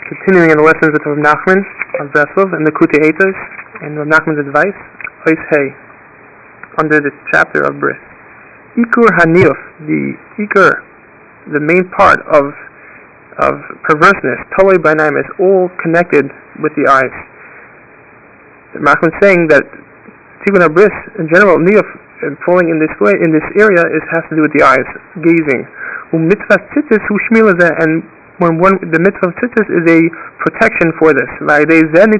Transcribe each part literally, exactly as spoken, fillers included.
Continuing in the lessons with Rav Nachman of Breslov and the Likutei Eitos and Rav Nachman's advice, Ois Hey, under the chapter of Bris. Ikur Haniyuf, the Ikur, the main part of of perverseness, Toloi B'Einayim, is all connected with the eyes. Rav Nachman is saying that Tikkun HaBris, in general, Niyuf, falling in this way, in this area, is has to do with the eyes, gazing. Mitzvah Tzitzis Hu Shmila Zeh, and when one, the mitzvah of tzitzis is a protection for this. And a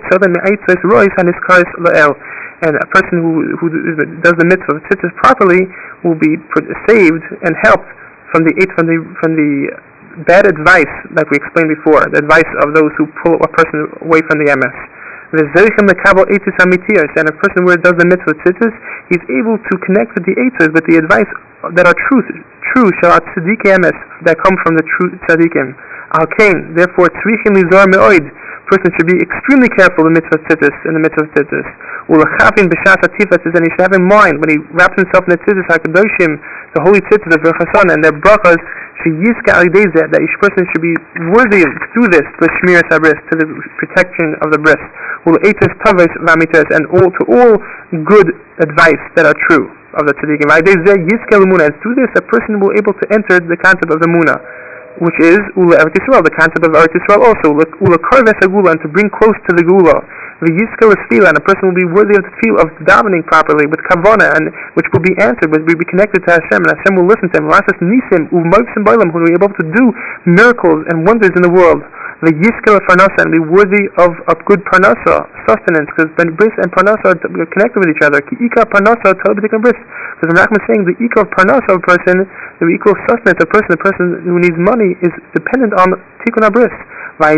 person who, who does the mitzvah of tzitzis properly will be saved and helped from the from the from the bad advice, like we explained before, the advice of those who pull a person away from the emes. And a person who does the mitzvah of tzitzis, he's able to connect with the eitzos, with the advice that are truth, true, shalat tzadikei emes, that come from the true tzadikim. Al-Kain, therefore, tzrichin lizor me'oid, person should be extremely careful in the mitzvah of tzitzis, in the mitzvah of tzitzis. Ulachafin b'shas atifas, and he should have in mind, when he wraps himself in the tzitzis hakadoshim, the holy tzitzis of Rechazon, and their brachas, sheyiska alidezeh, that each person should be worthy to do this, to the shmiras habris, to the protection of the bris. Ul'eitos tavos v'amitos, and all to all good advice that are true of the tzaddikim. Alidezeh yiska l'muna, and through this, a person will be able to enter the concept of the munah, which is Ula Eretz Yisrael, the concept of Eretz Yisrael also, Ula Karves Agula, and to bring close to the Gula. The Yiskel Esfila, and a person will be worthy of the feel of davening properly, with Kavana, and which will be answered, will be connected to Hashem, and Hashem will listen to him. Lasas Nisim, Umayvsim Bailam, who will be able to do miracles and wonders in the world. The Yiskel Parnasa, and be worthy of, of good Parnasa, sustenance, because Bris and Parnasa are connected with each other. Ki Ika Parnasa, Talabitikim Bris. Because the Rachman is saying the Ika of Parnasa of a person, the equal sustenance of a person, the person who needs money, is dependent on Tikkun HaBris. And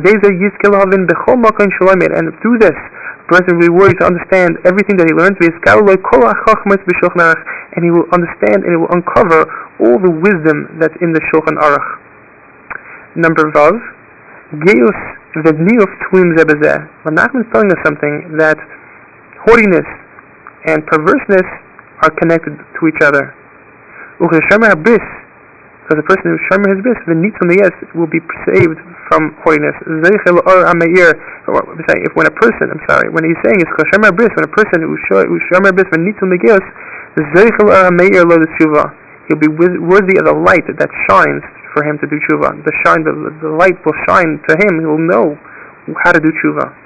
through this, a person will be worthy to understand everything that he learns, and he will understand and he will uncover all the wisdom that's in the Shulchan Aruch. Number Vav, Geus Vedniuf Tuim Zebezeh. When Nachman is telling us something, that haughtiness and perverseness are connected to each other. Because the person who shomer his bris, the nitzon yes, will be saved from haughtiness. Zeichel or ameir. If when a person, I'm sorry, when he's saying is shomer bris, when a person who shomer bris when nitzon yes, zeichel or ameir lo teshuva, he'll be worthy of the light that shines for him to do tshuva. The shine, the, the light will shine to him. He will know how to do tshuva.